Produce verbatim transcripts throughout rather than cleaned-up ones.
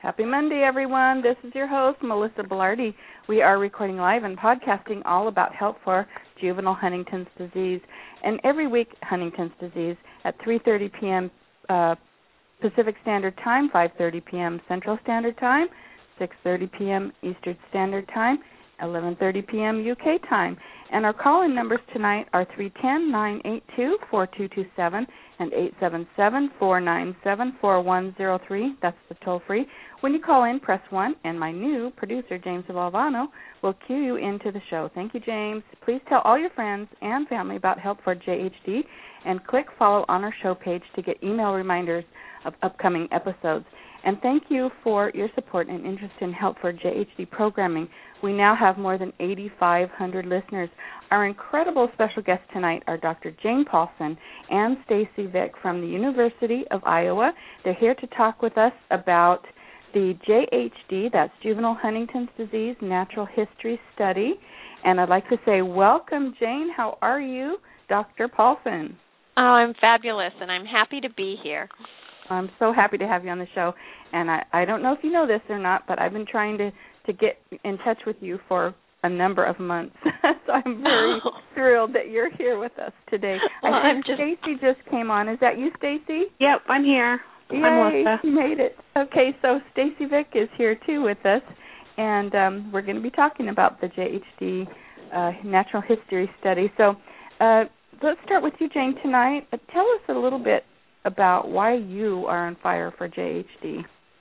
Happy Monday, everyone. This is your host, Melissa Belardi. We are recording live and podcasting all about help for juvenile Huntington's disease. And every week, Huntington's disease at three thirty p.m. Uh, Pacific Standard Time, five thirty p.m. Central Standard Time, six thirty p.m. Eastern Standard Time, eleven thirty p.m. U K time. And our call-in numbers tonight are three one zero, nine eight two, four two two seven and eight seven seven, four nine seven, four one zero three. That's the toll-free. When you call in, press one, and my new producer, James Valvano, will cue you into the show. Thank you, James. Please tell all your friends and family about Help for J H D, and click follow on our show page to get email reminders of upcoming episodes. And thank you for your support and interest in Help for J H D programming. We now have more than eighty-five hundred listeners. Our incredible special guests tonight are Doctor Jane Paulson and Stacy Vick from the University of Iowa. They're here to talk with us about the J H D, that's Juvenile Huntington's Disease Natural History Study. And I'd like to say welcome, Jane. How are you, Doctor Paulson? Oh, I'm fabulous, and I'm happy to be here. I'm so happy to have you on the show. And I, I don't know if you know this or not, but I've been trying to, to get in touch with you for a number of months. So I'm very oh. thrilled that you're here with us today. Well, I think just... Stacy just came on. Is that you, Stacy? Yep, I'm here. Yay, I'm Melissa. You made it. Okay, so Stacy Vick is here, too, with us, and um, we're going to be talking about the J H D uh, Natural History Study. So uh, let's start with you, Jane, tonight. Uh, tell us a little bit about why you are on fire for J H D.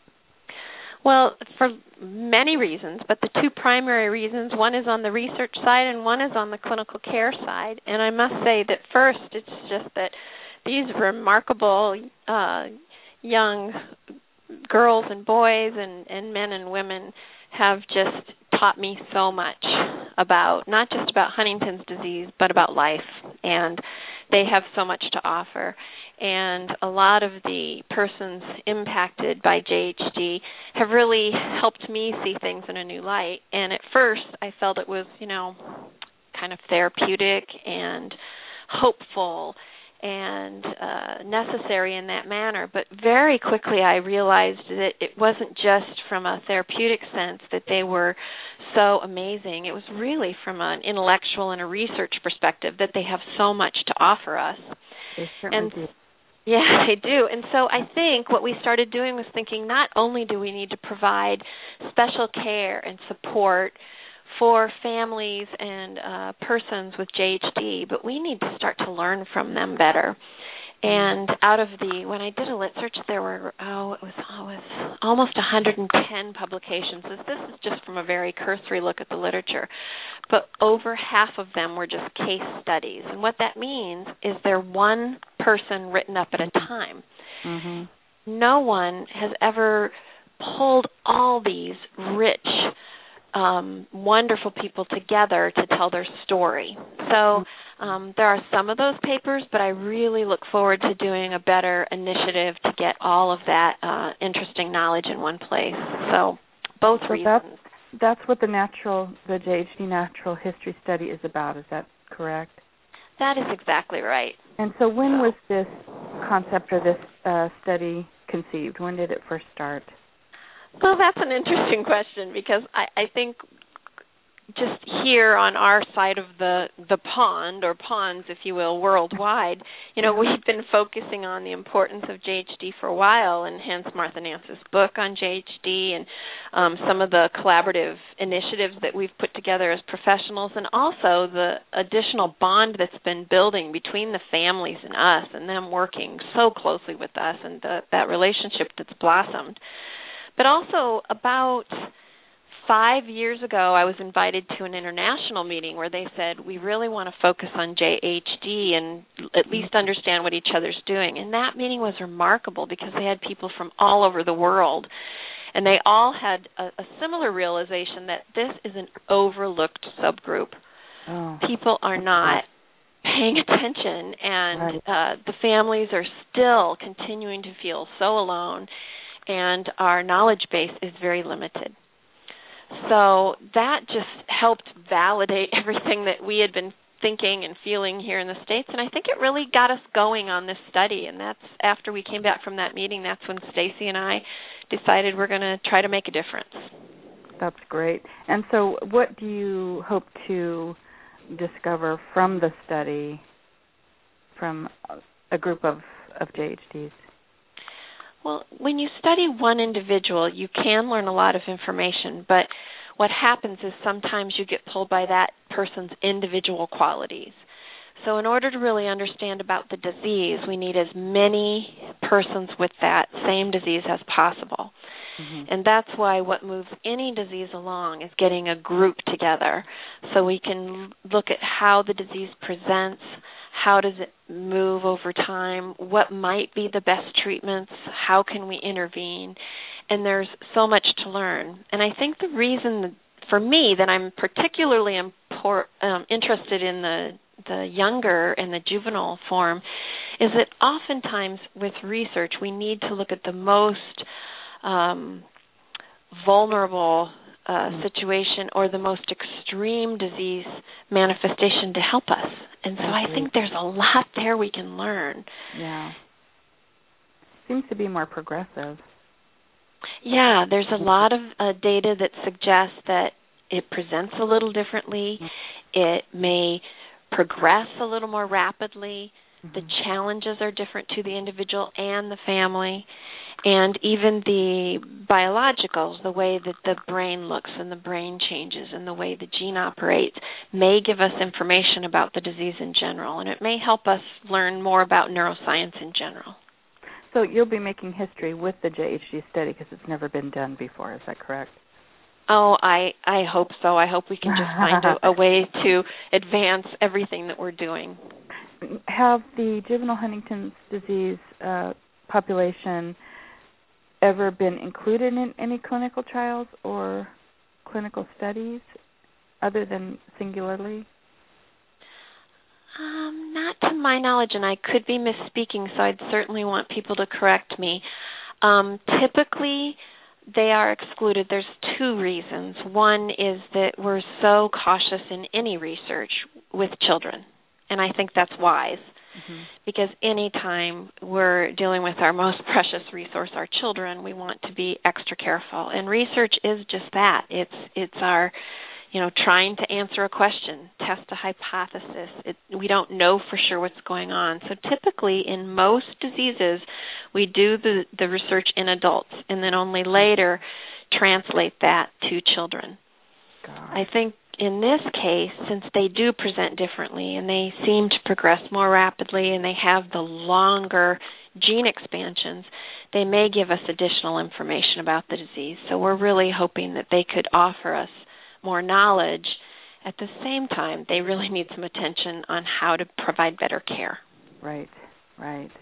Well, for many reasons, but the two primary reasons, one is on the research side and one is on the clinical care side. And I must say that first, it's just that these remarkable uh, young girls and boys and, and men and women have just taught me so much about, not just about Huntington's disease, but about life. And they have so much to offer. And a lot of the persons impacted by J H D have really helped me see things in a new light. And at first, I felt it was, you know, kind of therapeutic and hopeful and uh, necessary in that manner. But very quickly, I realized that it wasn't just from a therapeutic sense that they were so amazing. It was really from an intellectual and a research perspective that they have so much to offer us. They certainly and do. Yeah, they do. And so I think what we started doing was thinking not only do we need to provide special care and support for families and uh, persons with J H D, but we need to start to learn from them better. And out of the, when I did a lit search, there were, oh, it was, oh, it was almost one hundred ten publications. This, this is just from a very cursory look at the literature. But over half of them were just case studies. And what that means is they're one person written up at a time. Mm-hmm. No one has ever pulled all these rich, um, wonderful people together to tell their story. So um, there are some of those papers, but I really look forward to doing a better initiative to get all of that uh, interesting knowledge in one place. So both so reasons. That's, that's what the natural, the J H D Natural History Study is about. Is that correct? That is exactly right. And so when so. was this concept or this uh, study conceived? When did it first start? Well, that's an interesting question because I, I think just here on our side of the the pond, or ponds, if you will, worldwide, you know, we've been focusing on the importance of J H D for a while, and hence Martha Nance's book on J H D and um, some of the collaborative initiatives that we've put together as professionals, and also the additional bond that's been building between the families and us, and them working so closely with us, and the, that relationship that's blossomed. But also about five years ago, I was invited to an international meeting where they said, we really want to focus on J H D and at least understand what each other's doing. And that meeting was remarkable because they had people from all over the world. And they all had a, a similar realization that this is an overlooked subgroup. Oh. People are not paying attention, and right. uh, the families are still continuing to feel so alone, and our knowledge base is very limited. So that just helped validate everything that we had been thinking and feeling here in the States, and I think it really got us going on this study, and that's after we came back from that meeting, that's when Stacy and I decided we're going to try to make a difference. That's great. And so what do you hope to discover from the study, from a group of, of J H Ds? Well, when you study one individual, you can learn a lot of information, but what happens is sometimes you get pulled by that person's individual qualities. So in order to really understand about the disease, we need as many persons with that same disease as possible. Mm-hmm. And that's why what moves any disease along is getting a group together so we can look at how the disease presents, how does it move over time, what might be the best treatments, how can we intervene, and there's so much to learn. And I think the reason for me that I'm particularly impor- um, interested in the the younger and the juvenile form is that oftentimes with research we need to look at the most um, vulnerable uh, mm-hmm. situation or the most extreme disease manifestation to help us. And so I think there's a lot there we can learn. Yeah. Seems to be more progressive. Yeah, there's a lot of uh, data that suggests that it presents a little differently. It may progress a little more rapidly. Mm-hmm. The challenges are different to the individual and the family. And even the biologicals, the way that the brain looks and the brain changes and the way the gene operates may give us information about the disease in general. And it may help us learn more about neuroscience in general. So you'll be making history with the J H D study because it's never been done before. Is that correct? Oh, I, I hope so. I hope we can just find a, a way to advance everything that we're doing. Have the juvenile Huntington's disease uh, population ever been included in any clinical trials or clinical studies other than singularly? Um, not to my knowledge, and I could be misspeaking, so I'd certainly want people to correct me. Um, typically, they are excluded. There's two reasons. One is that we're so cautious in any research with children, and I think that's wise. Mm-hmm. Because any time we're dealing with our most precious resource, our children, we want to be extra careful. And research is just that. It's it's our, you know, trying to answer a question, test a hypothesis. It, we don't know for sure what's going on. So typically in most diseases, we do the, the research in adults and then only later translate that to children. God. I think in this case, since they do present differently and they seem to progress more rapidly and they have the longer gene expansions, they may give us additional information about the disease. So we're really hoping that they could offer us more knowledge. At the same time, they really need some attention on how to provide better care. Right, right.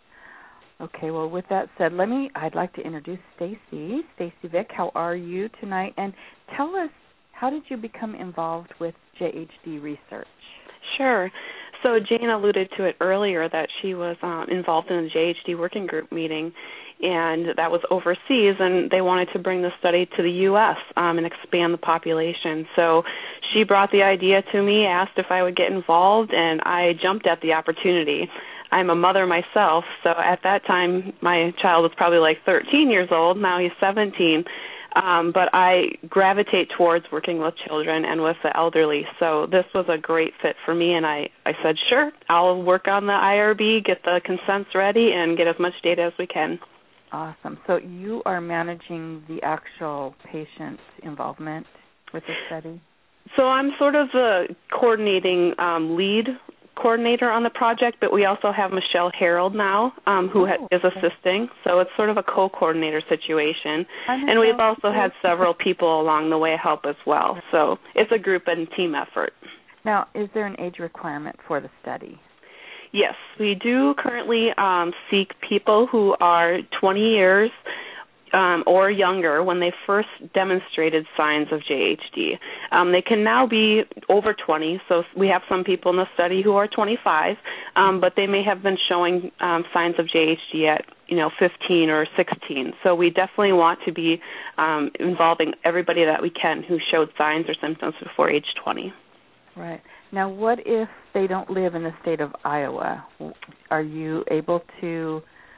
Okay, well, with that said, let me, I'd like to introduce Stacy. Stacy Vick, how are you tonight? And tell us, how did you become involved with J H D research? Sure. So Jane alluded to it earlier that she was um, involved in a J H D working group meeting, and that was overseas, and they wanted to bring the study to the U S um, and expand the population. So she brought the idea to me, asked if I would get involved, and I jumped at the opportunity. I'm a mother myself, so at that time my child was probably like thirteen years old. Now he's seventeen. Um, but I gravitate towards working with children and with the elderly, so this was a great fit for me, and I, I said, sure, I'll work on the I R B, get the consents ready, and get as much data as we can. Awesome. So you are managing the actual patient involvement with the study? So I'm sort of the coordinating um, lead coordinator on the project, but we also have Michelle Harold now, um, who oh, ha- is assisting. So it's sort of a co-coordinator situation. And we've also had several people along the way help as well. So it's a group and team effort. Now, is there an age requirement for the study? Yes, we do currently um, seek people who are twenty years Um, or younger when they first demonstrated signs of J H D. Um, they can now be over twenty, so we have some people in the study who are twenty-five, um, but they may have been showing um, signs of J H D at, you know, fifteen or sixteen. So we definitely want to be um, involving everybody that we can who showed signs or symptoms before age twenty. Right. Now, what if they don't live in the state of Iowa? Are you able to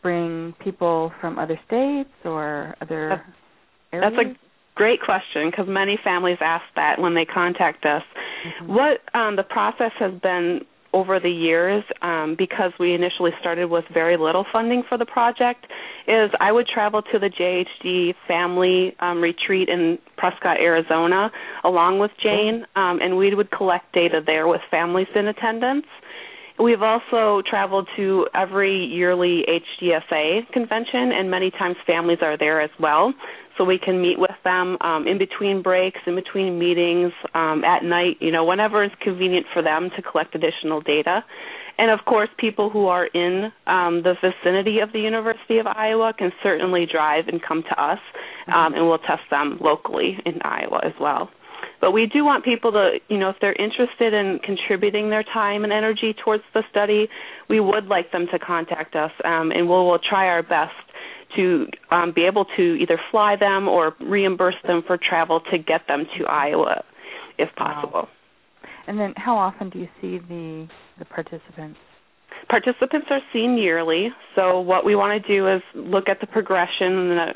bring people from other states or other that's, areas? That's a great question, because many families ask that when they contact us. Mm-hmm. What um, the process has been over the years, um, because we initially started with very little funding for the project, is I would travel to the J H D family um, retreat in Prescott, Arizona, along with Jane, um, and we would collect data there with families in attendance. We've also traveled to every yearly H D S A convention, and many times families are there as well, so we can meet with them um, in between breaks, in between meetings, um, at night, you know, whenever is convenient for them to collect additional data. And, of course, people who are in um, the vicinity of the University of Iowa can certainly drive and come to us, um, and we'll test them locally in Iowa as well. But we do want people to, you know, if they're interested in contributing their time and energy towards the study, we would like them to contact us, um, and we'll, we'll try our best to um, be able to either fly them or reimburse them for travel to get them to Iowa, if possible. Wow. And then how often do you see the the participants? Participants are seen yearly, so what we want to do is look at the progression and the,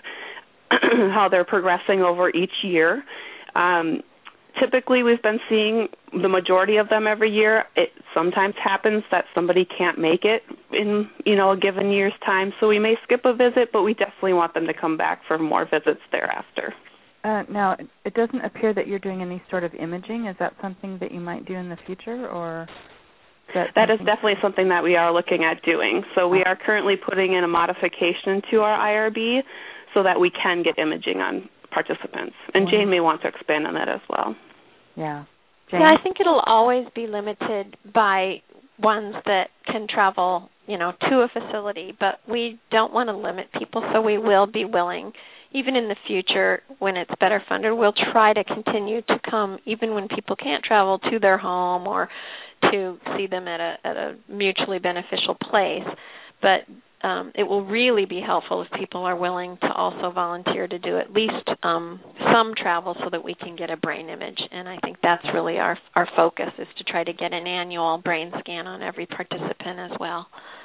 how they're progressing over each year. Um, Typically, we've been seeing the majority of them every year. It sometimes happens that somebody can't make it in, you know, a given year's time, so we may skip a visit, but we definitely want them to come back for more visits thereafter. Uh, now, it doesn't appear that you're doing any sort of imaging. Is that something that you might do in the future, or? Is that that is definitely something that we are looking at doing. So we are currently putting in a modification to our I R B so that we can get imaging on participants. And wow. Jane may want to expand on that as well. Yeah. Jane? Yeah, I think it'll always be limited by ones that can travel, you know, to a facility, but we don't want to limit people, so we will be willing, even in the future when it's better funded, we'll try to continue to come even when people can't travel to their home or to see them at a at a mutually beneficial place. But um, it will really be helpful if people are willing to also volunteer to do at least um, some travel so that we can get a brain image. And I think that's really our our focus, is to try to get an annual brain scan on every participant as well.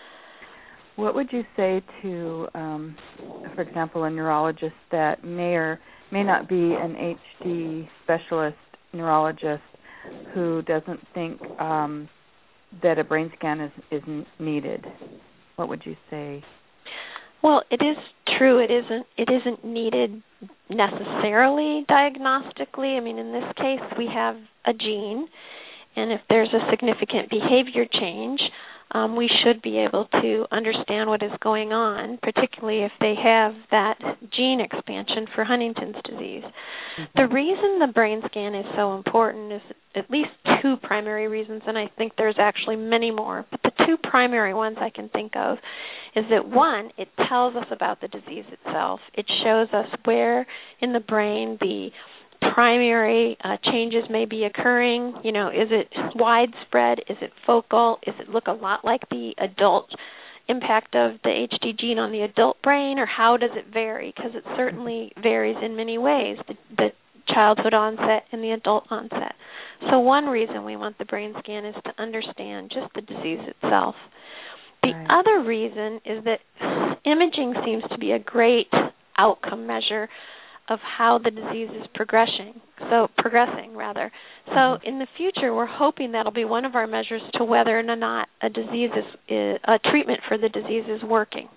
What would you say to, um, for example, a neurologist that may or may not be an H D specialist neurologist who doesn't think um, that a brain scan is, is needed? What would you say? Well, it is true. It isn't. It isn't needed necessarily diagnostically. I mean, in this case, we have a gene, and if there's a significant behavior change, um, we should be able to understand what is going on, particularly if they have that gene expansion for Huntington's disease. Mm-hmm. The reason the brain scan is so important is at least two primary reasons, and I think there's actually many more, but the two primary ones I can think of is that, one, it tells us about the disease itself. It shows us where in the brain the primary uh, changes may be occurring. You know, is it widespread? Is it focal? Is it look a lot like the adult impact of the H D gene on the adult brain, or how does it vary? Because it certainly varies in many ways, the, the childhood onset and the adult onset. So one reason we want the brain scan is to understand just the disease itself. The right. other reason is that imaging seems to be a great outcome measure of how the disease is progressing. So progressing rather. So mm-hmm. in the future, we're hoping that'll be one of our measures to whether or not a disease is a treatment for the disease is working.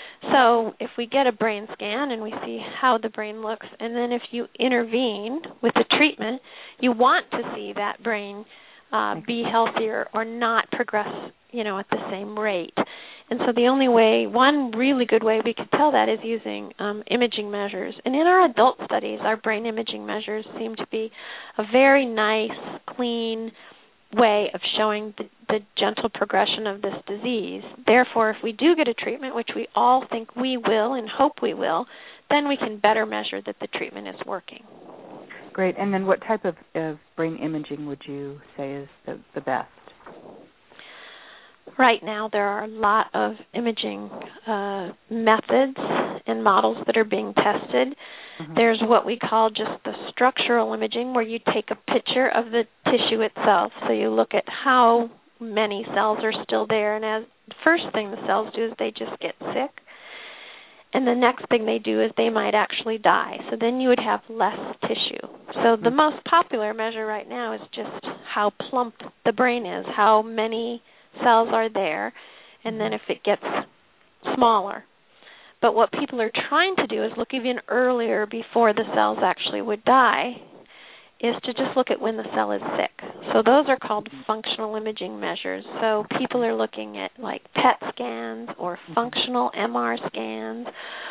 So if we get a brain scan and we see how the brain looks, and then if you intervene with the treatment, you want to see that brain uh, be healthier or not progress, you know, at the same rate. And so the only way, one really good way we could tell that is using um, imaging measures. And in our adult studies, our brain imaging measures seem to be a very nice, clean way of showing the, the gentle progression of this disease. Therefore, if we do get a treatment, which we all think we will and hope we will, then we can better measure that the treatment is working. Great. And then what type of, of brain imaging would you say is the, the best? Right now, there are a lot of imaging uh, methods and models that are being tested. Mm-hmm. There's what we call just the structural imaging, where you take a picture of the tissue itself. So you look at how many cells are still there, and as the first thing the cells do is they just get sick. and the next thing they do is they might actually die. So then you would have less tissue. So the most popular measure right now is just how plump the brain is, how many cells are there, and then if it gets smaller. But what people are trying to do is look even earlier before the cells actually would die, is to just look at when the cell is sick. So those are called functional imaging measures. So people are looking at like P E T scans or functional M R scans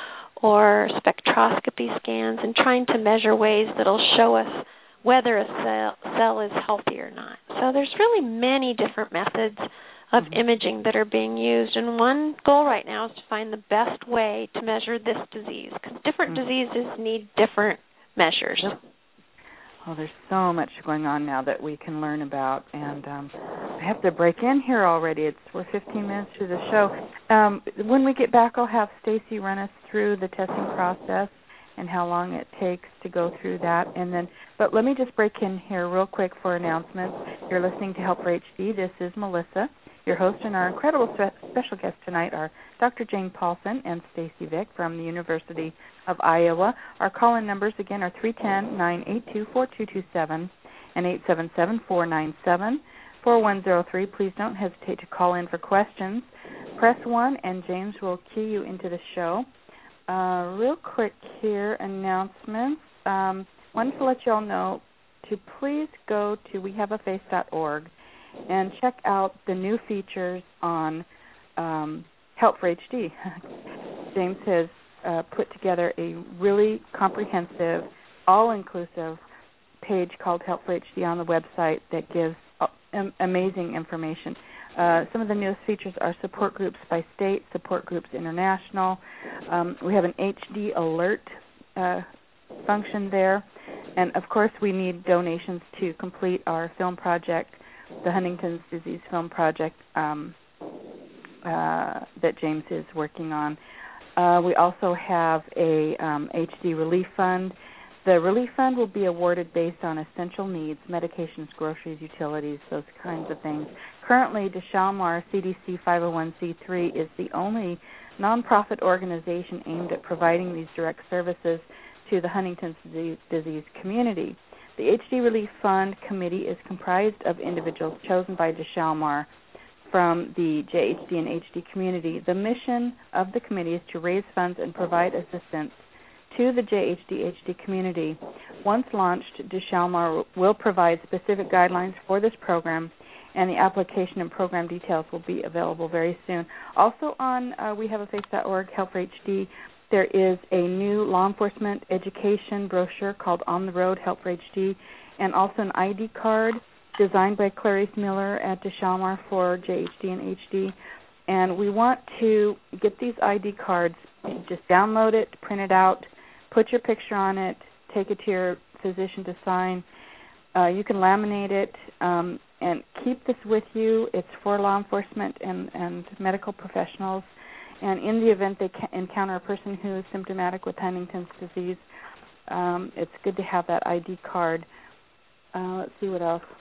or spectroscopy scans and trying to measure ways that will show us whether a cell, cell is healthy or not. So there's really many different methods of imaging that are being used, and one goal right now is to find the best way to measure this disease, because different mm-hmm. diseases need different measures. Yep. Well, there's so much going on now that we can learn about, and um, I have to break in here already. It's we're fifteen minutes through the show. Um, when we get back, I'll have Stacy run us through the testing process and how long it takes to go through that, and then. But let me just break in here real quick for announcements. You're listening to Help for H D. This is Melissa, your host, and our incredible spe- special guests tonight are Doctor Jane Paulson and Stacy Vick from the University of Iowa. Our call-in numbers, again, are three one zero, nine eight two, four two two seven and eight seven seven, four nine seven, four one zero three. Please don't hesitate to call in for questions. Press one, and James will cue you into the show. Uh, real quick here, announcements. Um, wanted to let you all know to please go to we have a face dot org and check out the new features on um, Help for H D. James has uh, put together a really comprehensive, all-inclusive page called Help for H D on the website that gives uh, am- amazing information. Uh, some of the newest features are support groups by state, support groups international. Um, we have an H D alert uh, function there. And, of course, we need donations to complete our film project, the Huntington's Disease Film Project um, uh, that James is working on. Uh, we also have a um, H D Relief Fund. The Relief Fund will be awarded based on essential needs, medications, groceries, utilities, those kinds of things. Currently, DeShalmar C D C five oh one c three is the only nonprofit organization aimed at providing these direct services to the Huntington's disease community. The H D Relief Fund Committee is comprised of individuals chosen by DeShalmar from the J H D and H D community. The mission of the committee is to raise funds and provide assistance to the J H D H D community. Once launched, DeShalmar will provide specific guidelines for this program, and the application and program details will be available very soon. Also on uh, we have a face dot org, Help for H D, there is a new law enforcement education brochure called On the Road, Help for H D, and also an I D card designed by Clarice Miller at DeShalmar for J H D and H D. And we want to get these I D cards, just download it, print it out, put your picture on it, take it to your physician to sign. Uh, you can laminate it um, and keep this with you. It's for law enforcement and, and medical professionals. And in the event they ca- encounter a person who is symptomatic with Huntington's disease, um, it's good to have that I D card. Uh, let's see what else.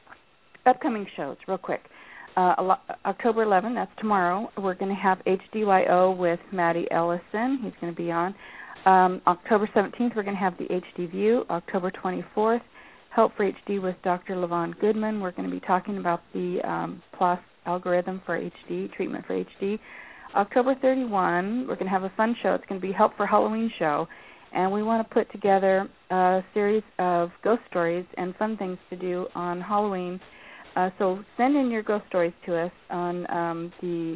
Upcoming shows, real quick. Uh, October eleventh, that's tomorrow, we're going to have H D Y O with Matty Ellison. He's going to be on. Um, October seventeenth, we're going to have the H D View. October twenty-fourth, Help for H D with Doctor Levon Goodman. We're going to be talking about the um, PLOS algorithm for H D, treatment for H D. October thirty-first, we're going to have a fun show. It's going to be Help for Halloween show, and we want to put together a series of ghost stories and fun things to do on Halloween. Uh, so send in your ghost stories to us on um, the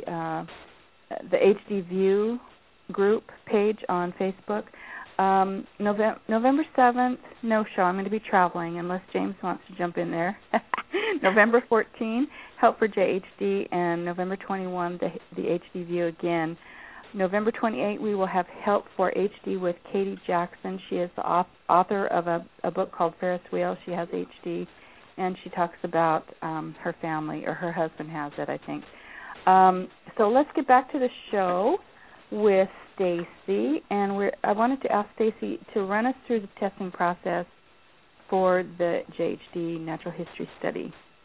uh, the H D View group page on Facebook. Um, November, November seventh, no show. I'm going to be traveling unless James wants to jump in there. November fourteenth, Help for J H D, and November twenty-first, the, the H D View again. November twenty-eighth, we will have Help for H D with Katie Jackson. She is the author of a, a book called Ferris Wheel. She has H D, and she talks about um, her family, or her husband has it, I think. Um, so let's get back to the show with Stacy, and we're, I wanted to ask Stacy to run us through the testing process for the J H D natural history study.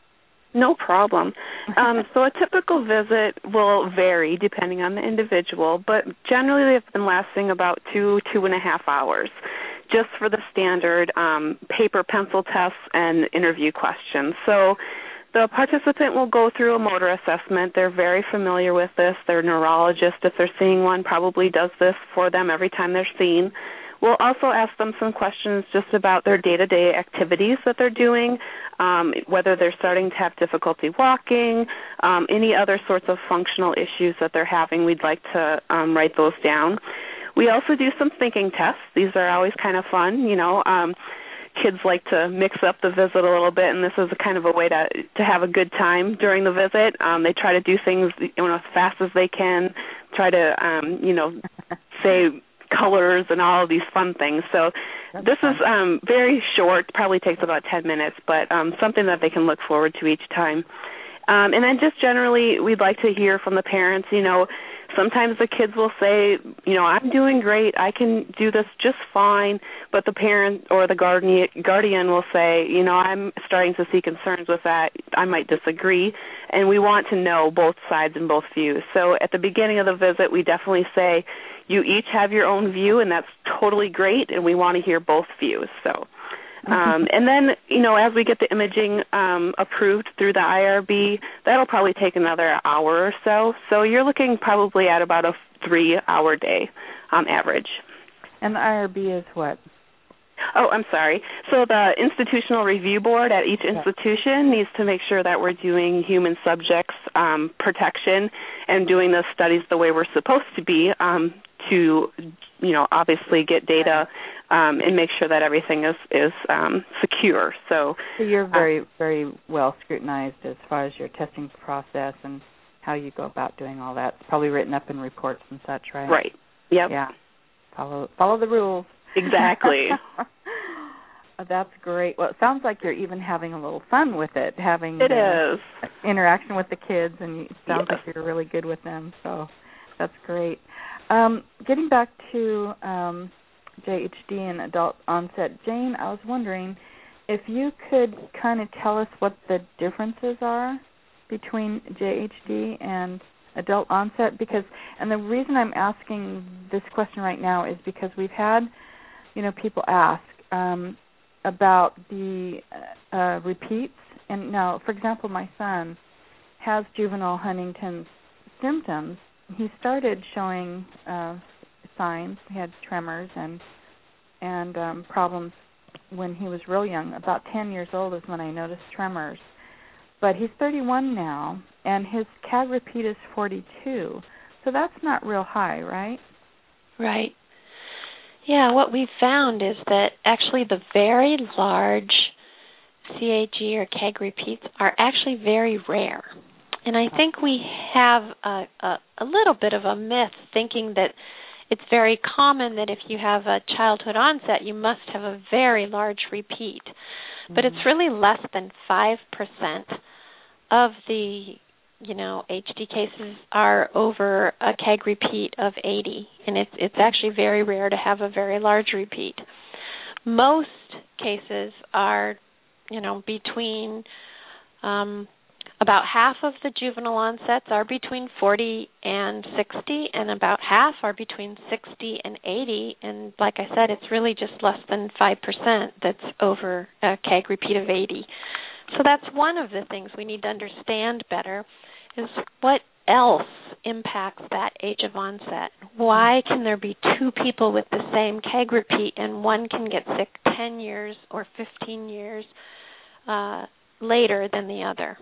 No problem. Um, so a typical visit will vary depending on the individual, but generally they've been lasting about two, two and a half hours, just for the standard um, paper pencil tests and interview questions. So the participant will go through a motor assessment. They're very familiar with this. Their neurologist, if they're seeing one, probably does this for them every time they're seen. We'll also ask them some questions just about their day-to-day activities that they're doing, um, whether they're starting to have difficulty walking, um, any other sorts of functional issues that they're having. We'd like to um, write those down. We also do some thinking tests. These are always kind of fun, you know. Um, kids like to mix up the visit a little bit, and this is a kind of a way to to have a good time during the visit. Um, they try to do things, you know, as fast as they can, try to, um, you know, say colors and all of these fun things. So That's this fun. is um, very short, probably takes about ten minutes, but um, something that they can look forward to each time. Um, and then just generally, we'd like to hear from the parents, you know, sometimes the kids will say, you know, I'm doing great, I can do this just fine, but the parent or the guardian, guardian will say, you know, I'm starting to see concerns with that, I might disagree, and we want to know both sides and both views. So at the beginning of the visit, we definitely say, you each have your own view, and that's totally great, and we want to hear both views. So, um, and then, you know, as we get the imaging um, approved through the I R B, that'll probably take another hour or so. So you're looking probably at about a three-hour day um, average. And the I R B is what? Oh, I'm sorry. So the institutional review board at each institution needs to make sure that we're doing human subjects um, protection and doing the studies the way we're supposed to be um, to, you know, obviously get data um, and make sure that everything is, is um, secure. So, so you're very, uh, very well scrutinized as far as your testing process and how you go about doing all that. It's probably written up in reports and such, right? Right. Yep. Yeah. Follow, follow the rules. Exactly. That's great. Well, it sounds like you're even having a little fun with it, having it the is. interaction with the kids, and it sounds yes. like you're really good with them. So that's great. Um, getting back to um, J H D and adult onset, Jane, I was wondering if you could kind of tell us what the differences are between J H D and adult onset, because, and the reason I'm asking this question right now is because we've had, you know, people ask um, about the uh, repeats. And now, for example, my son has juvenile Huntington's symptoms. He started showing uh, signs. He had tremors and and um, problems when he was real young. About ten years old is when I noticed tremors. But he's thirty-one now, and his C A G repeat is forty-two. So that's not real high, right? Right. Yeah, what we've found is that actually the very large C A G or C A G repeats are actually very rare. And I think we have a, a, a little bit of a myth thinking that it's very common that if you have a childhood onset, you must have a very large repeat. Mm-hmm. But it's really less than five percent of the, you know, H D cases are over a C A G repeat of eighty, and it's it's actually very rare to have a very large repeat. Most cases are, you know, between um, about half of the juvenile onsets are between forty and sixty, and about half are between sixty and eighty. And like I said, it's really just less than five percent that's over a C A G repeat of eighty. So that's one of the things we need to understand better, is what else impacts that age of onset. Why can there be two people with the same C A G repeat and one can get sick ten years or fifteen years uh, later than the other?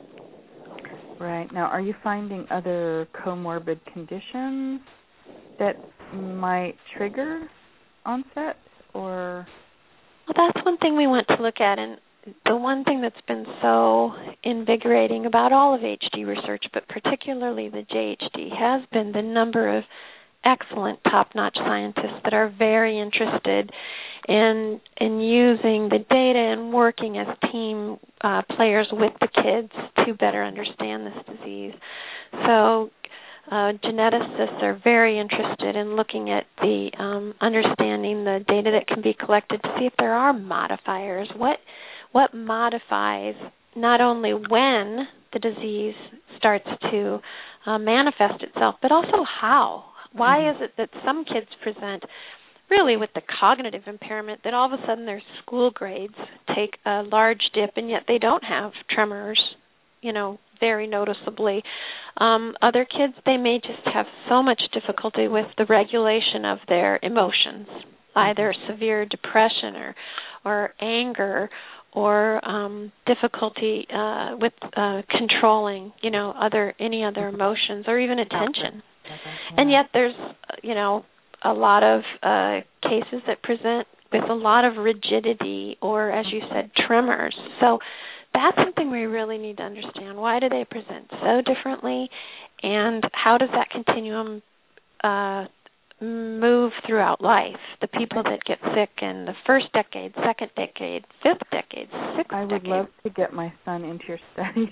Right. Now, are you finding other comorbid conditions that might trigger onset, or? Well, that's one thing we want to look at, and the one thing that's been so invigorating about all of H D research, but particularly the J H D, has been the number of excellent top-notch scientists that are very interested in in using the data and working as team uh, players with the kids to better understand this disease. So uh, geneticists are very interested in looking at the um, understanding the data that can be collected to see if there are modifiers. What what modifies not only when the disease starts to uh, manifest itself, but also how. Why mm-hmm. is it that some kids present really with the cognitive impairment that all of a sudden their school grades take a large dip and yet they don't have tremors, you know, very noticeably. Um, other kids, they may just have so much difficulty with the regulation of their emotions, either severe depression or, or anger or um, difficulty uh, with uh, controlling, you know, other any other emotions or even attention. And yet there's, you know, a lot of uh, cases that present with a lot of rigidity or, as you said, tremors. So that's something we really need to understand. Why do they present so differently, and how does that continuum uh, move throughout life? The people that get sick in the first decade, second decade, fifth decade, sixth decade. I would love to get my son into your study.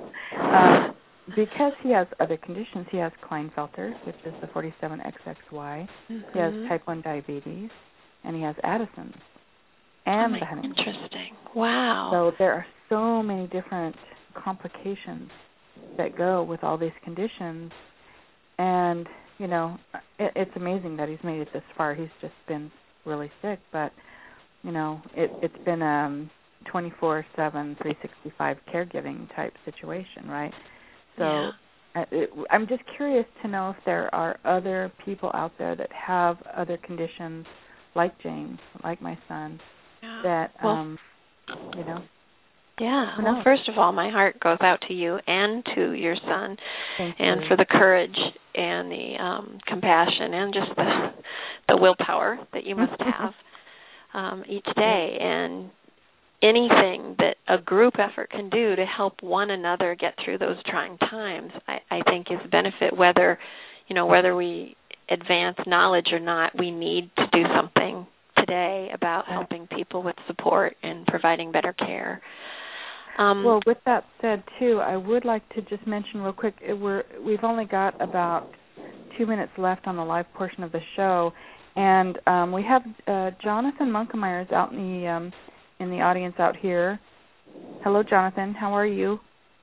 um, because he has other conditions. He has Klinefelter, which is the forty-seven X X Y. Mm-hmm. He has type one diabetes, and he has Addison's. And oh the Huntington's. Interesting. Wow. So there are so many different complications that go with all these conditions. And, you know, it, it's amazing that he's made it this far. He's just been really sick. But, you know, it, it's been a twenty-four seven, three sixty-five caregiving type situation, right? So yeah. uh, it, I'm just curious to know if there are other people out there that have other conditions like James, like my son, yeah. that, well, um, you know. Yeah. Well, first of all, my heart goes out to you and to your son, Thank and you. for the courage and the um, compassion and just the the willpower that you must have um, each day. And anything that a group effort can do to help one another get through those trying times, I, I think is a benefit. Whether, you know, whether we advance knowledge or not, we need to do something today about helping people with support and providing better care. Um, well, with that said, too, I would like to just mention real quick, we're, we've only got about two minutes left on the live portion of the show, and um, we have uh, Jonathan Munkemeyer is out in the um, in the audience out here. Hello, Jonathan. How are you?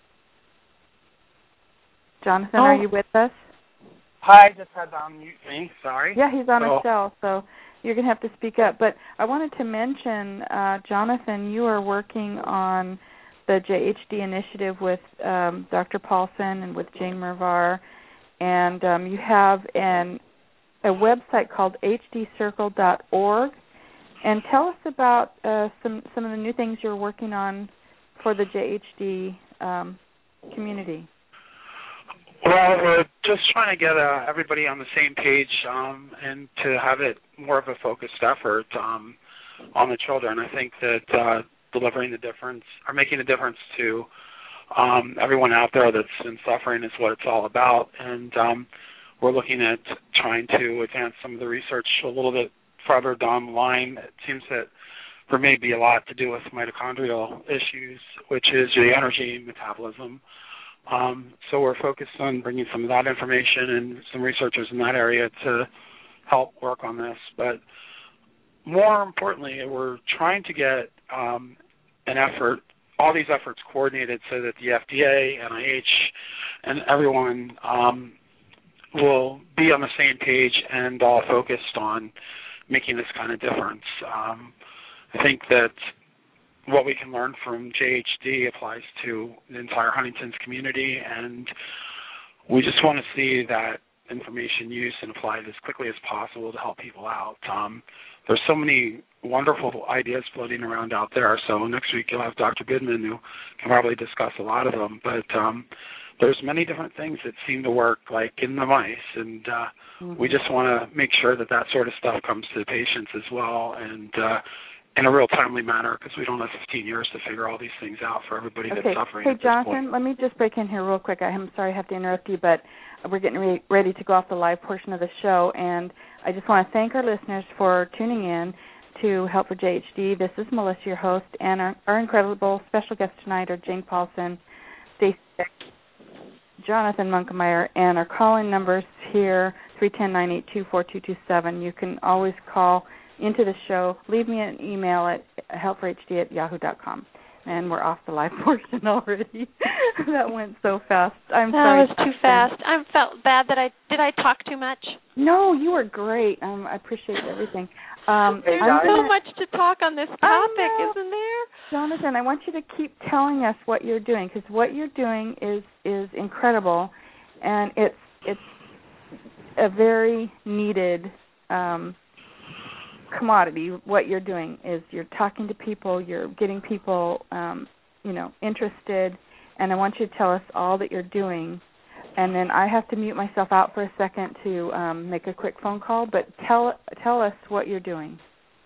Jonathan, oh. are you with us? Hi, just had to unmute me. Sorry. Yeah, he's on so. a cell, so you're going to have to speak up. But I wanted to mention, uh, Jonathan, you are working on the J H D initiative with um, Doctor Paulson and with Jane Mervar, and um, you have an a website called H D circle dot org. And tell us about uh, some some of the new things you're working on for the J H D um, community. Well, we're just trying to get uh, everybody on the same page um, and to have it more of a focused effort um, on the children. I think that uh, delivering the difference or making a difference to um, everyone out there that's been suffering is what it's all about. And um, we're looking at trying to advance some of the research a little bit further down the line. It seems that there may be a lot to do with mitochondrial issues, which is the energy metabolism. Um, so we're focused on bringing some of that information and some researchers in that area to help work on this. But more importantly, we're trying to get um, an effort, all these efforts coordinated so that the F D A, N I H, and everyone um, will be on the same page and all focused on making this kind of difference. Um, I think that what we can learn from J H D applies to the entire Huntington's community, and we just want to see that information used and applied as quickly as possible to help people out. Um, there's so many wonderful ideas floating around out there, so next week you'll have Doctor Goodman who can probably discuss a lot of them, but um, there's many different things that seem to work, like in the mice, and uh, mm-hmm. we just want to make sure that that sort of stuff comes to the patients as well, and uh, in a real timely manner, because we don't have fifteen years to figure all these things out for everybody okay. that's suffering. Hey, at this Jonathan, point. let me just break in here real quick. I'm sorry I have to interrupt you, but we're getting re- ready to go off the live portion of the show, and I just want to thank our listeners for tuning in to Help for J H D. This is Melissa, your host, and our, our incredible special guests tonight are Jane Paulson, Stacey Beck, Jonathan Munkemeyer, and our call-in numbers here, three one zero, nine eight two, four two two seven. You can always call into the show. Leave me an email at help for h d at yahoo dot com. And we're off the live portion already. That went so fast. I'm that sorry. That was too fast. I felt bad that I did. I talk too much. No, you were great. Um, I appreciate everything. Um, There's I'm so gonna, much to talk on this topic, isn't there? Jonathan, I want you to keep telling us what you're doing, because what you're doing is is incredible, and it's it's a very needed um, commodity. What you're doing is you're talking to people, you're getting people, um, you know, interested, and I want you to tell us all that you're doing. And then I have to mute myself out for a second to um, make a quick phone call, but tell tell us what you're doing.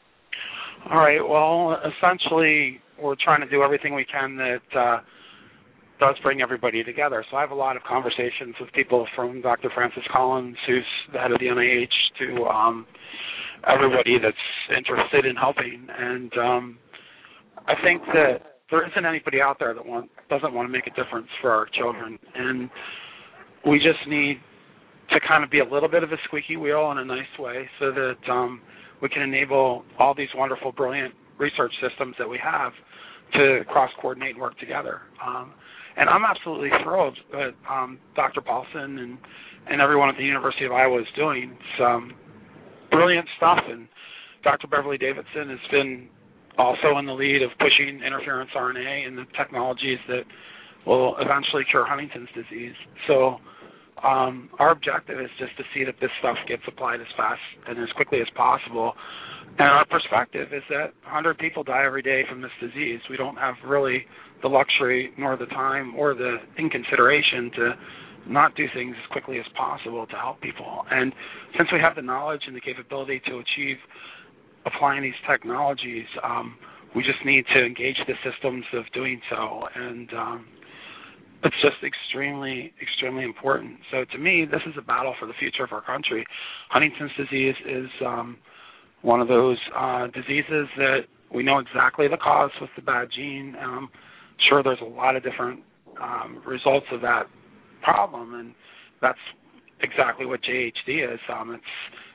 All right. Well, essentially, we're trying to do everything we can that uh, does bring everybody together. So I have a lot of conversations with people from Doctor Francis Collins, who's the head of the N I H, to um, everybody that's interested in helping. And um, I think that there isn't anybody out there that want, doesn't want to make a difference for our children. And we just need to kind of be a little bit of a squeaky wheel in a nice way so that um, we can enable all these wonderful, brilliant research systems that we have to cross-coordinate and work together. Um, and I'm absolutely thrilled that um, Doctor Paulson and, and everyone at the University of Iowa is doing some brilliant stuff. And Doctor Beverly Davidson has been also in the lead of pushing interference R N A and the technologies that will eventually cure Huntington's disease. So um, our objective is just to see that this stuff gets applied as fast and as quickly as possible. And our perspective is that one hundred people die every day from this disease. We don't have really the luxury nor the time or the inconsideration to not do things as quickly as possible to help people. And since we have the knowledge and the capability to achieve applying these technologies, um, we just need to engage the systems of doing so. And um, it's just extremely, extremely important. So to me, this is a battle for the future of our country. Huntington's disease is um, one of those uh, diseases that we know exactly the cause with the bad gene. Um, sure, there's a lot of different um, results of that problem, and that's exactly what J H D is. Um, it's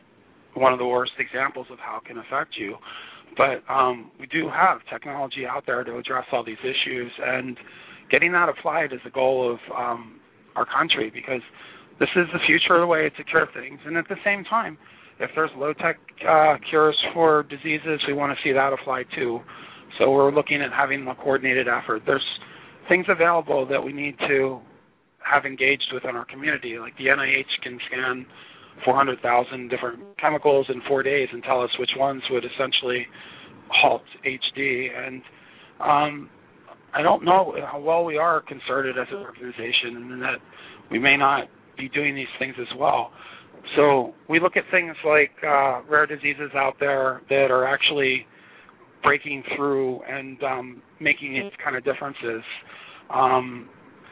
one of the worst examples of how it can affect you. But um, we do have technology out there to address all these issues, and getting that applied is the goal of um, our country, because this is the future of the way to cure things. And at the same time, if there's low-tech uh, cures for diseases, we want to see that applied too. So we're looking at having a coordinated effort. There's things available that we need to have engaged within our community. Like the N I H can scan four hundred thousand different chemicals in four days and tell us which ones would essentially halt H D. And um, I don't know how well we are concerted as an organization, and that we may not be doing these things as well. So we look at things like uh, rare diseases out there that are actually breaking through and um, making these kind of differences. Um,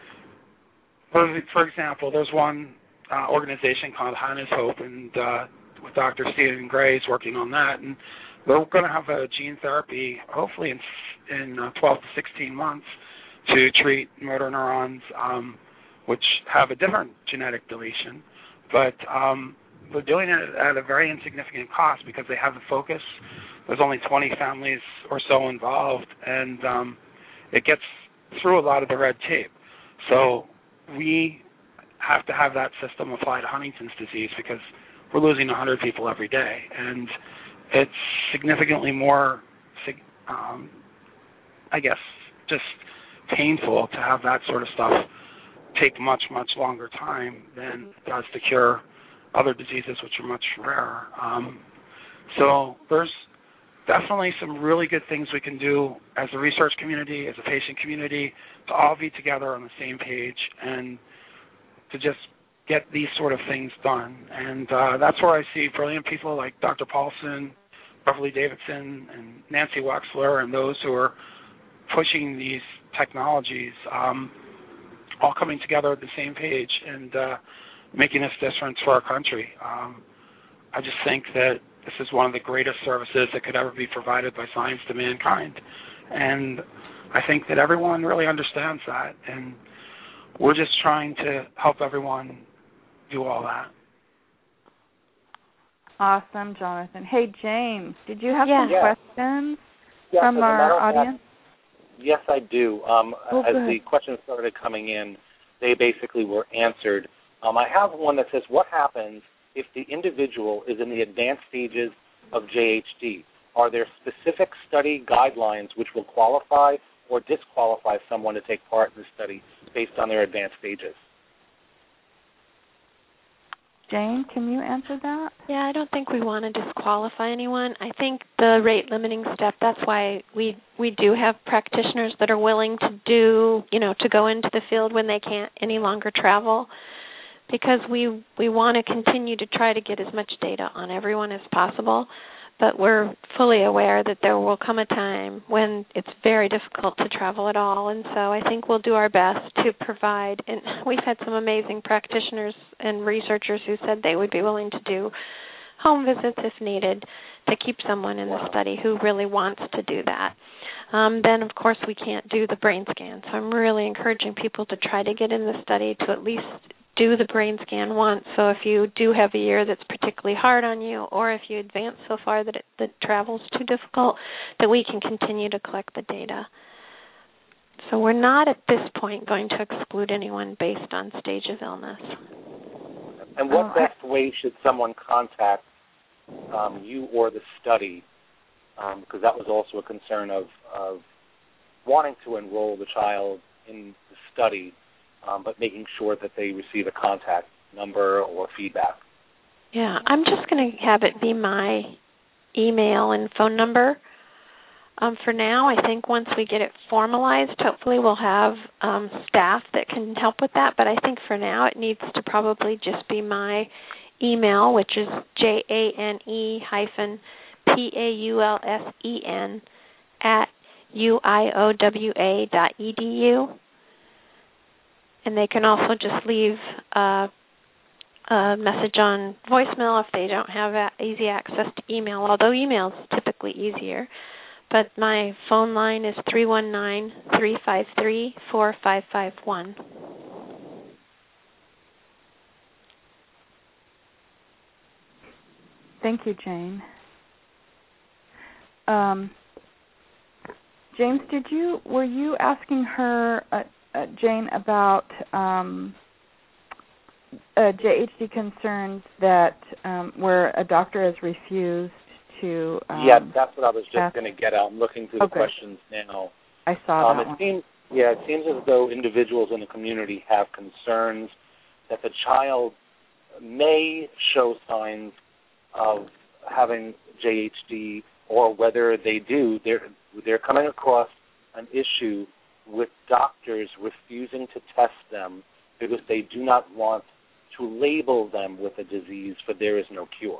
for, for example, there's one uh, organization called Hannah's Hope, and uh, with Doctor Stephen Gray is working on that, and they're going to have a gene therapy, hopefully in, in uh, twelve to sixteen months, to treat motor neurons um, which have a different genetic deletion. But um, they're doing it at a very insignificant cost because they have the focus. There's only twenty families or so involved, and um, it gets through a lot of the red tape. So we have to have that system apply to Huntington's disease because we're losing one hundred people every day, and it's significantly more, um, I guess, just painful to have that sort of stuff take much, much longer time than it does to cure other diseases which are much rarer. Um, so there's definitely some really good things we can do as a research community, as a patient community, to all be together on the same page and to just get these sort of things done. And uh, that's where I see brilliant people like Doctor Paulson, Beverly Davidson, and Nancy Wexler, and those who are pushing these technologies um, all coming together at the same page and uh, making this difference for our country. Um, I just think that this is one of the greatest services that could ever be provided by science to mankind. And I think that everyone really understands that, and we're just trying to help everyone do all that. Awesome, Jonathan. Hey, James, did you have yeah. some yeah. questions yeah, from our audience? yes, I do. Um, oh, as good. the questions started coming in, they basically were answered. Um, I have one that says, what happens if the individual is in the advanced stages of J H D? Are there specific study guidelines which will qualify or disqualify someone to take part in the study based on their advanced stages? Jane, can you answer that? Yeah, I don't think we want to disqualify anyone. I think the rate limiting step, that's why we we do have practitioners that are willing to do, you know, to go into the field when they can't any longer travel, because we we want to continue to try to get as much data on everyone as possible. But we're fully aware that there will come a time when it's very difficult to travel at all, and so I think we'll do our best to provide, and we've had some amazing practitioners and researchers who said they would be willing to do home visits if needed to keep someone in the study who really wants to do that. Um, then, of course, we can't do the brain scan, so I'm really encouraging people to try to get in the study to at least do the brain scan once. So if you do have a year that's particularly hard on you, or if you advance so far that it, that travel's too difficult, that we can continue to collect the data. So we're not at this point going to exclude anyone based on stage of illness. And what Oh, best I... way should someone contact um, you or the study? Um, because that was also a concern of, of wanting to enroll the child in the study, Um, but making sure that they receive a contact number or feedback. Yeah, I'm just going to have it be my email and phone number. Um, for now, I think once we get it formalized, hopefully we'll have um, staff that can help with that. But I think for now it needs to probably just be my email, which is J A N E hyphen P A U L S E N at U I O W A dot E D U. And they can also just leave uh, a message on voicemail if they don't have easy access to email, although email is typically easier. But my phone line is three one nine, three five three, four five five one. Thank you, Jane. Um, James, did you were you asking her, uh, uh, Jane, about um, uh, J H D concerns that um, where a doctor has refused to? Um, yeah, that's what I was just ask... going to get at. I'm looking through okay. the questions now. I saw um, that it one. Seems, yeah, it seems as though individuals in the community have concerns that the child may show signs of having J H D, or whether they do, they're they're coming across an issue with doctors refusing to test them because they do not want to label them with a disease, for there is no cure.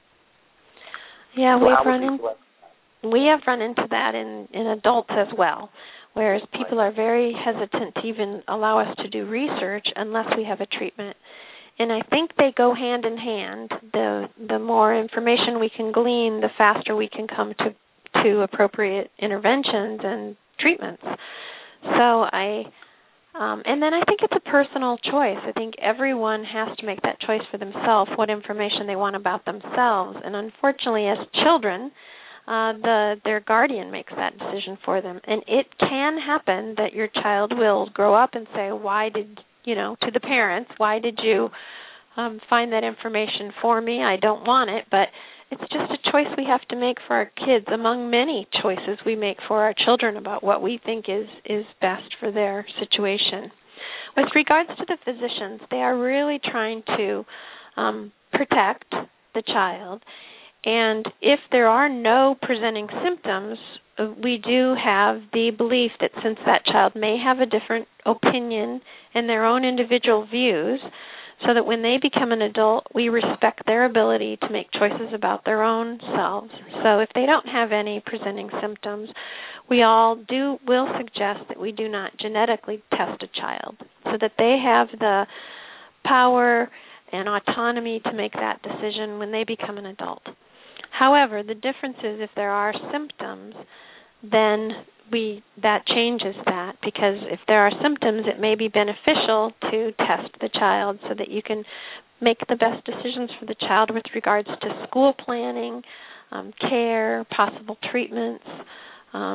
Yeah, so we've how run would in, we have run into that in, in adults as well, whereas people right. are very hesitant to even allow us to do research unless we have a treatment. And I think they go hand in hand. The the more information we can glean, the faster we can come to, to appropriate interventions and treatments. So I, um, and then I think it's a personal choice. I think everyone has to make that choice for themselves, what information they want about themselves. And unfortunately, as children, uh, the their guardian makes that decision for them. And it can happen that your child will grow up and say, why did you know, to the parents, why did you um, find that information for me? I don't want it, but it's just a choice we have to make for our kids among many choices we make for our children about what we think is, is best for their situation. With regards to the physicians, they are really trying to um, protect the child, and if there are no presenting symptoms, we do have the belief that since that child may have a different opinion and their own individual views, so that when they become an adult, we respect their ability to make choices about their own selves. So if they don't have any presenting symptoms, we all do will suggest that we do not genetically test a child, so that they have the power and autonomy to make that decision when they become an adult. However, the difference is if there are symptoms, then we that changes that, because if there are symptoms, it may be beneficial to test the child so that you can make the best decisions for the child with regards to school planning, um, care, possible treatments, um,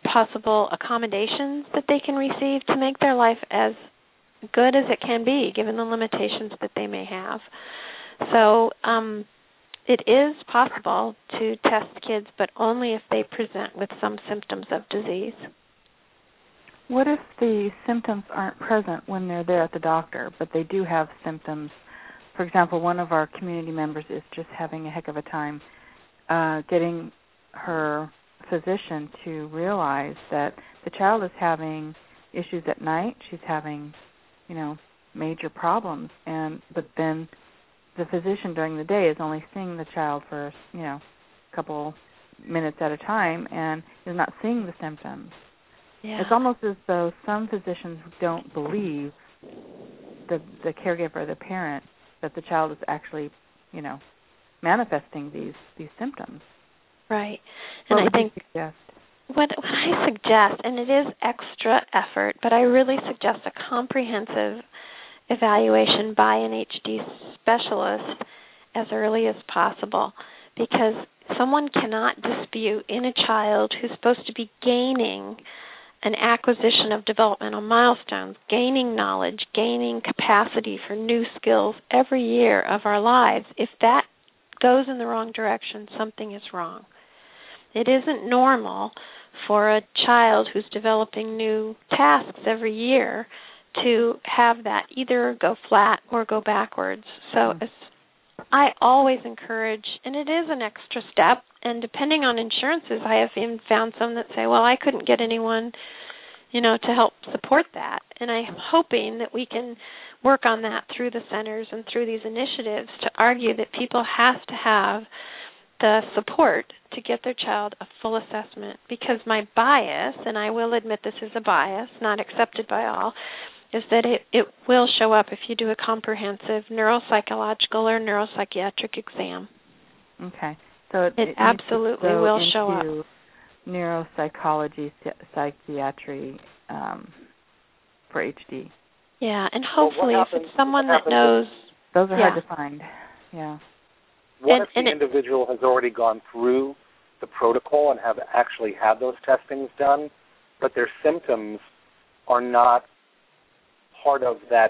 possible accommodations that they can receive to make their life as good as it can be, given the limitations that they may have. So um, it is possible to test kids, but only if they present with some symptoms of disease. What if the symptoms aren't present when they're there at the doctor, but they do have symptoms? For example, one of our community members is just having a heck of a time uh, getting her physician to realize that the child is having issues at night. She's having, you know, major problems, and but then the physician during the day is only seeing the child for, you know, a couple minutes at a time and is not seeing the symptoms. Yeah. It's almost as though some physicians don't believe the the caregiver, the parent, that the child is actually, you know, manifesting these these symptoms. Right. What And would I think you suggest? What, what I suggest, and it is extra effort, but I really suggest a comprehensive evaluation by an H D specialist as early as possible, because someone cannot dispute in a child who's supposed to be gaining an acquisition of developmental milestones, gaining knowledge, gaining capacity for new skills every year of our lives. If that goes in the wrong direction, something is wrong. It isn't normal for a child who's developing new tasks every year to have that either go flat or go backwards. So mm-hmm. as I always encourage, and it is an extra step, and depending on insurances, I have even found some that say, well, I couldn't get anyone, you know, to help support that. And I'm hoping that we can work on that through the centers and through these initiatives to argue that people have to have the support to get their child a full assessment, because my bias, and I will admit this is a bias, not accepted by all, is that it, it will show up if you do a comprehensive neuropsychological or neuropsychiatric exam. Okay. So it, it, it absolutely will show up. Neuropsychology, psychiatry um, for H D. Yeah, and hopefully well, if it's someone that knows... Those are yeah. hard to find. Yeah. What and, if the and individual it, has already gone through the protocol and have actually had those testings done, but their symptoms are not part of that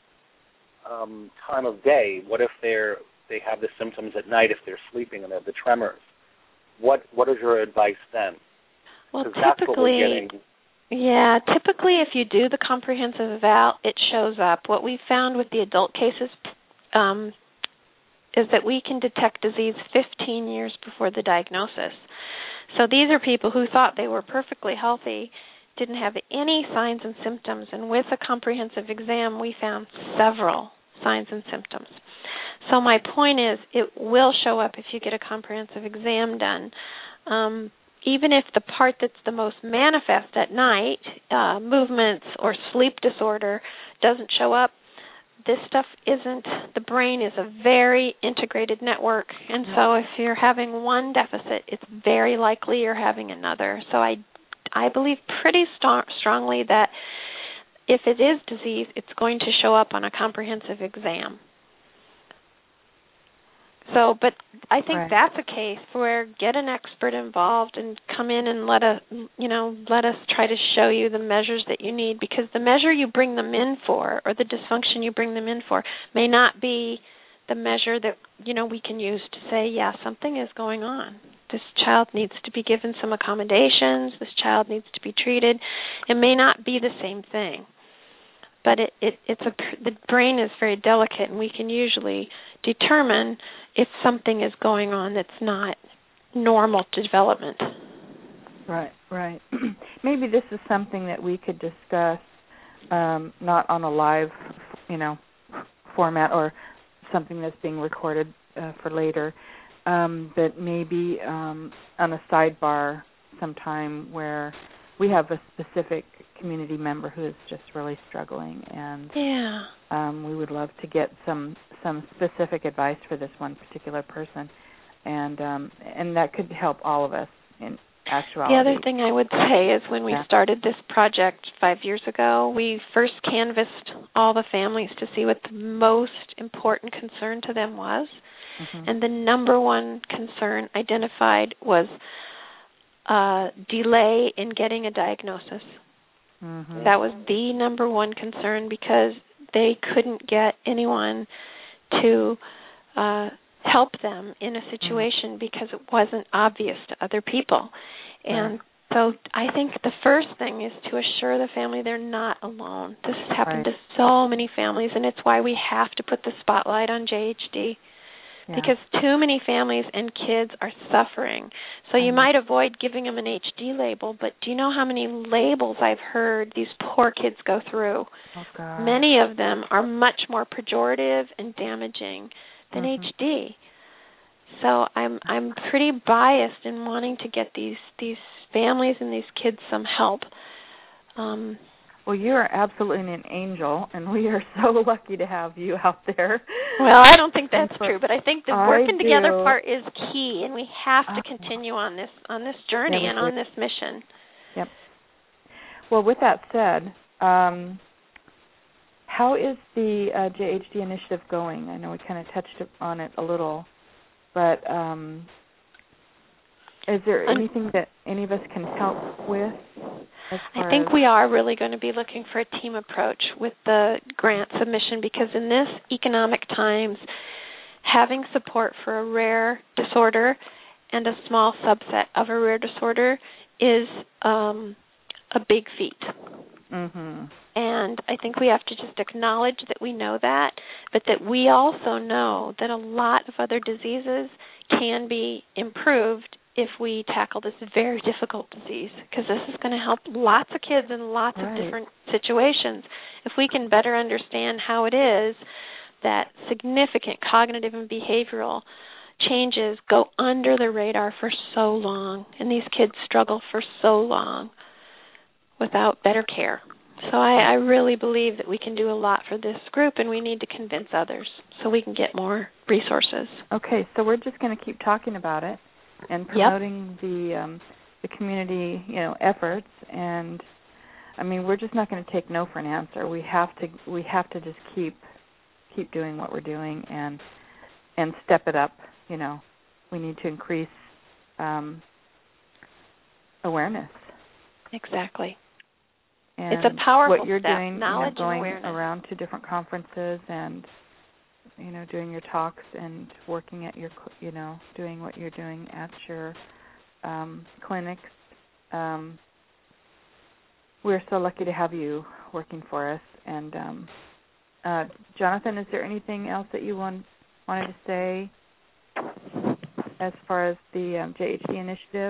um, time of day? What if they're they have the symptoms at night if they're sleeping and they have the tremors? What what is your advice then? Well, Because that's what we're typically, getting. yeah, typically if you do the comprehensive eval, it shows up. What we found with the adult cases um, is that we can detect disease fifteen years before the diagnosis. So these are people who thought they were perfectly healthy, didn't have any signs and symptoms, and with a comprehensive exam, we found several signs and symptoms. So my point is, it will show up if you get a comprehensive exam done. Um, even if the part that's the most manifest at night, uh, movements or sleep disorder, doesn't show up, this stuff isn't, the brain is a very integrated network, and so if you're having one deficit, it's very likely you're having another. So I, I believe pretty st- strongly that if it is disease, it's going to show up on a comprehensive exam. So, but I think right. that's a case where get an expert involved and come in and let us, you know, let us try to show you the measures that you need, because the measure you bring them in for, or the dysfunction you bring them in for, may not be the measure that, you know, we can use to say, yeah, something is going on. This child needs to be given some accommodations. This child needs to be treated. It may not be the same thing, but it, it it's a the brain is very delicate, and we can usually determine if something is going on that's not normal to development. Right, right. Maybe this is something that we could discuss, um, not on a live, you know, format or something that's being recorded uh, for later, um, but maybe um, on a sidebar sometime where we have a specific community member who is just really struggling, and yeah. um, we would love to get some some specific advice for this one particular person, and um, and that could help all of us in actuality. The other thing I would say is when we yeah. started this project five years ago, we first canvassed all the families to see what the most important concern to them was, mm-hmm. and the number one concern identified was uh, delay in getting a diagnosis. Mm-hmm. That was the number one concern because they couldn't get anyone to uh, help them in a situation mm-hmm. because it wasn't obvious to other people. And right. so I think the first thing is to assure the family they're not alone. This has happened right. to so many families, and it's why we have to put the spotlight on J H D. Yeah. Because too many families and kids are suffering. So you mm-hmm. might avoid giving them an H D label, but do you know how many labels I've heard these poor kids go through? Oh, God. Many of them are much more pejorative and damaging than mm-hmm. H D. So I'm I'm pretty biased in wanting to get these these families and these kids some help. Um, Well, you are absolutely an angel, and we are so lucky to have you out there. Well, I don't think that's true, but I think the I working do. together part is key, and we have to continue on this on this journey yeah, and on this mission. Yep. Well, with that said, um, how is the uh, J H D initiative going? I know we kind of touched on it a little, but um, is there anything that any of us can help with? I think we are really going to be looking for a team approach with the grant submission because in this economic times, having support for a rare disorder and a small subset of a rare disorder is um, a big feat. Mm-hmm. And I think we have to just acknowledge that we know that, but that we also know that a lot of other diseases can be improved if we tackle this very difficult disease, because this is going to help lots of kids in lots right. of different situations. If we can better understand how it is that significant cognitive and behavioral changes go under the radar for so long, and these kids struggle for so long without better care. So I, I really believe that we can do a lot for this group, and we need to convince others so we can get more resources. Okay, so we're just going to keep talking about it and promoting yep. the um, the community, you know, efforts. And I mean, we're just not going to take no for an answer. We have to we have to just keep keep doing what we're doing and and step it up. You know, we need to increase um, awareness. Exactly. And it's a powerful what you're step. doing, knowledge you know, going and awareness. around to different conferences and, you know, doing your talks and working at your, you know, doing what you're doing at your um, clinics. Um, we're so lucky to have you working for us. And um, uh, Jonathan, is there anything else that you want, wanted to say as far as the um, J H D initiative?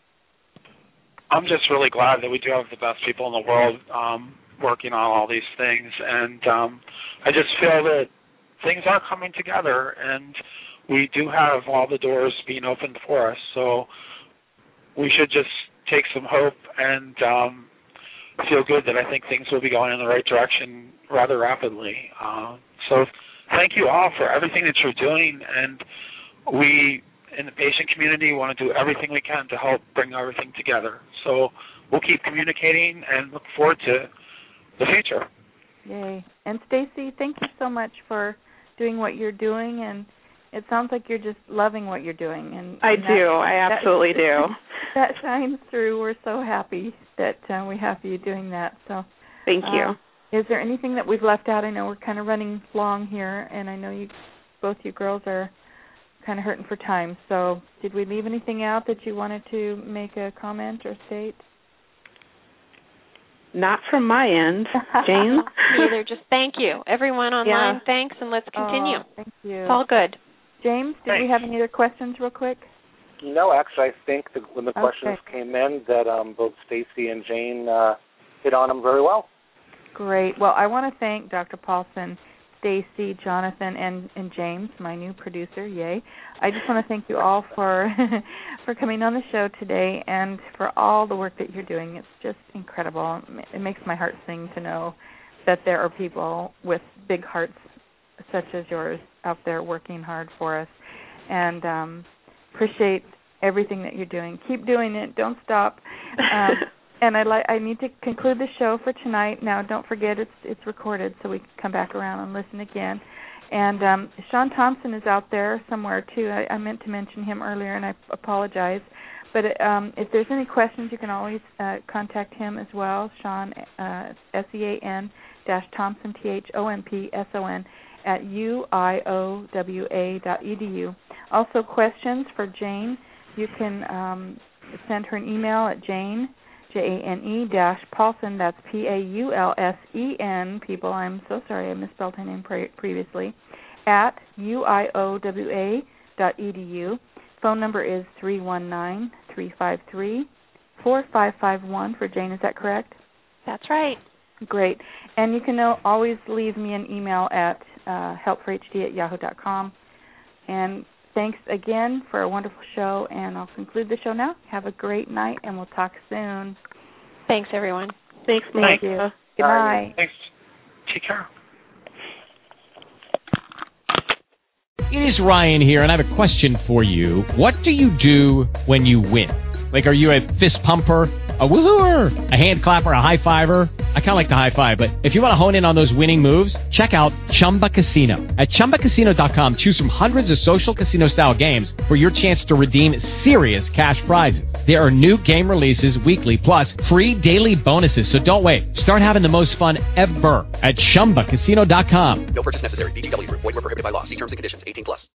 I'm just really glad that we do have the best people in the world um, working on all these things, and um, I just feel that things are coming together, and we do have all the doors being opened for us, so we should just take some hope and um, feel good that I think things will be going in the right direction rather rapidly. Uh, so thank you all for everything that you're doing, and we in the patient community want to do everything we can to help bring everything together. So we'll keep communicating and look forward to the future. Yay. And Stacy, thank you so much for doing what you're doing, and it sounds like you're just loving what you're doing. And, I and do. I absolutely that, do. That shines through. We're so happy that uh, we have you doing that. So thank you. Uh, is there anything that we've left out? I know we're kind of running long here, and I know you, both you girls are kind of hurting for time. So did we leave anything out that you wanted to make a comment or state? Not from my end. Jane? Neither. Just thank you. Everyone online, yeah. Thanks, and let's continue. Oh, thank you. It's all good. James, did Thanks. we have any other questions real quick? No, actually, I think that when the questions okay. came in that um, both Stacy and Jane uh, hit on them very well. Great. Well, I want to thank Doctor Paulson, Stacy, Jonathan, and, and James, my new producer. Yay. I just want to thank you all for for coming on the show today and for all the work that you're doing. It's just incredible. It makes my heart sing to know that there are people with big hearts such as yours out there working hard for us. And um, appreciate everything that you're doing. Keep doing it. Don't stop. Um, And I li- I need to conclude the show for tonight. Now, don't forget it's it's recorded, so we can come back around and listen again. And um, Sean Thompson is out there somewhere, too. I, I meant to mention him earlier, and I apologize. But um, if there's any questions, you can always uh, contact him as well, Sean, uh, S E A N dash Thompson, T H O M P S O N, at U I O W A dot E D U. Also, questions for Jane, you can um, send her an email at Jane, J A N E dash Paulsen, that's P A U L S E N, people, I'm so sorry I misspelled her name pre- previously, at U I O W A dot E D U. Phone number is three one nine, three five three, four five five one for Jane, is that correct? That's right. Great. And you can know, always leave me an email at uh, help for H D at yahoo dot com. And thanks again for a wonderful show, and I'll conclude the show now. Have a great night, and we'll talk soon. Thanks, everyone. Thanks, Thank Melissa. you. Good night. Thanks. Take care. It is Ryan here, and I have a question for you. What do you do when you win? Like, are you a fist pumper, a woohooer, a hand clapper, a high fiver? I kind of like the high five, but if you want to hone in on those winning moves, check out Chumba Casino. At Chumba Casino dot com, choose from hundreds of social casino-style games for your chance to redeem serious cash prizes. There are new game releases weekly, plus free daily bonuses, so don't wait. Start having the most fun ever at Chumba Casino dot com. No purchase necessary. V G W Group. Void where prohibited by law. See terms and conditions. eighteen plus.